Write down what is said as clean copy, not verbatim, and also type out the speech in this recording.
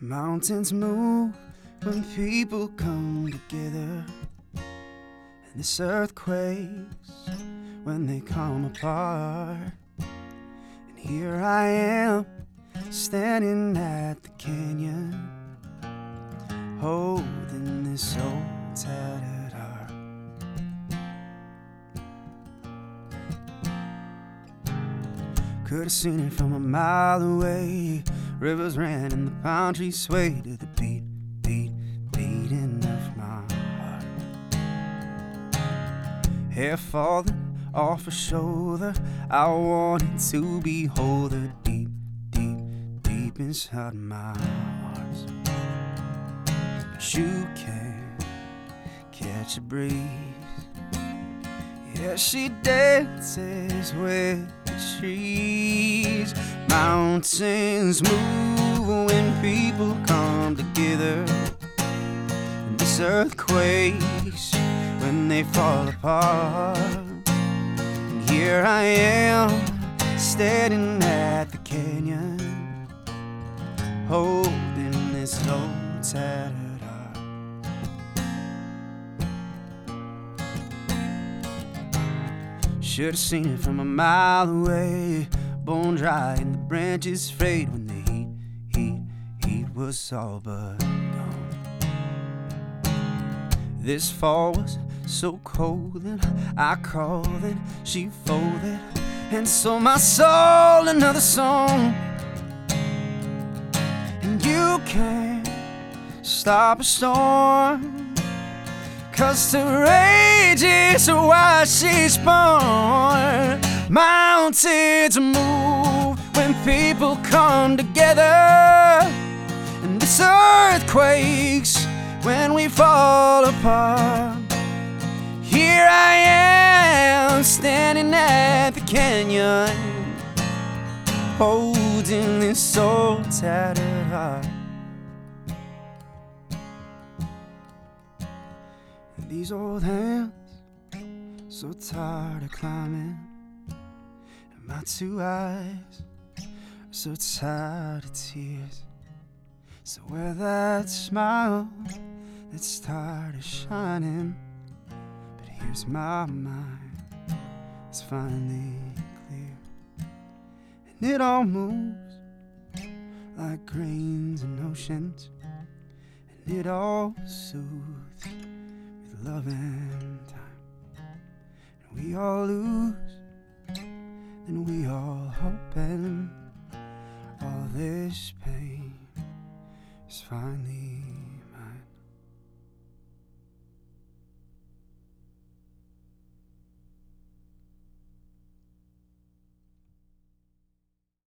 Mountains move when people come together, and this earth quakes when they come apart. And here I am, standing at the canyon, holding this old tattered heart. Could've seen it from a mile away. Rivers ran and the palm trees swayed to the beat, beating of my heart. Hair falling off her shoulder, I wanted to behold her deep inside my arms. But you can't catch a breeze. Yeah, she dances with the trees. Mountains move when people come together, and this earth quakes when they fall apart. And here I am, standing at the canyon, holding this old tattered heart. Should've seen it from a mile away. Bone dry and the branches frayed when the heat was all but gone. This fall was so cold that I crawled and she folded, and so my soul another song. And you can't stop a storm, 'cause to rage is why she's born. Mountains move when people come together, and this earth quakes when we fall apart. Here I am, standing at the canyon, holding this old tattered heart. And these old hands, so tired of climbing, and my two eyes are so tired of tears. So where that smile that's tired of shining, but here's my mind, it's finally clear. And it all moves like grains in oceans, and it all soothes with love and time. And we all lose, then we all hope, and all this pain is finally